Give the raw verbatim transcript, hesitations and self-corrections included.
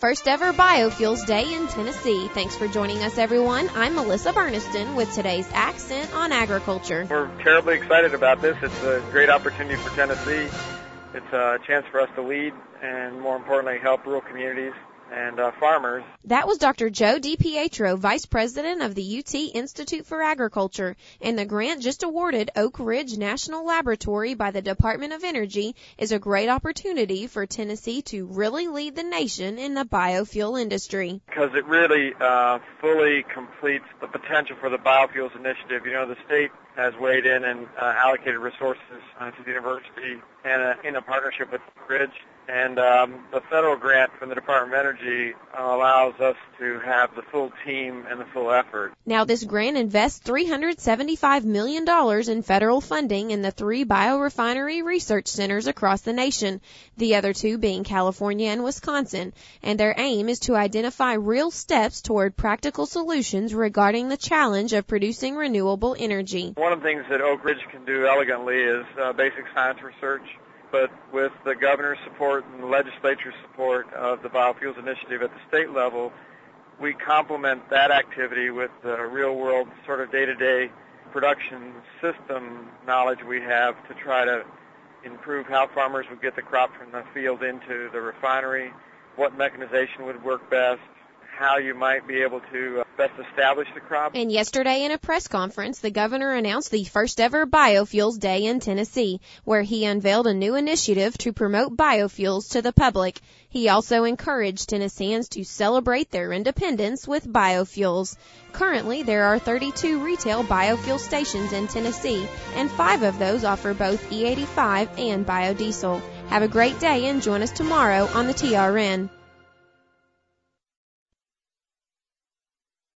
First ever Biofuels Day in Tennessee. Thanks for joining us, everyone. I'm Melissa Burniston with today's Accent on Agriculture. We're terribly excited about this. It's a great opportunity for Tennessee. It's a chance for us to lead and, more importantly, help rural communities and uh, farmers. That was Doctor Joe DiPietro, Vice President of the U T Institute for Agriculture, and the grant just awarded Oak Ridge National Laboratory by the Department of Energy is a great opportunity for Tennessee to really lead the nation in the biofuel industry. Because it really uh, fully completes the potential for the biofuels initiative. You know, the state has weighed in and uh, allocated resources uh, to the university and uh, in a partnership with Oak Ridge. And um, the federal grant from the Department of Energy uh, allows us to have the full team and the full effort. Now, this grant invests three hundred seventy-five million dollars in federal funding in the three biorefinery research centers across the nation, the other two being California and Wisconsin. And their aim is to identify real steps toward practical solutions regarding the challenge of producing renewable energy. One of the things that Oak Ridge can do elegantly is uh, basic science research. But with the governor's support and the legislature's support of the Biofuels Initiative at the state level, we complement that activity with the real-world sort of day-to-day production system knowledge we have to try to improve how farmers would get the crop from the field into the refinery, what mechanization would work best, how you might be able to best establish the crop. And yesterday in a press conference, the governor announced the first ever Biofuels Day in Tennessee, where he unveiled a new initiative to promote biofuels to the public. He also encouraged Tennesseans to celebrate their independence with biofuels. Currently, there are thirty-two retail biofuel stations in Tennessee, and five of those offer both E eighty-five and biodiesel. Have a great day and join us tomorrow on the T R N.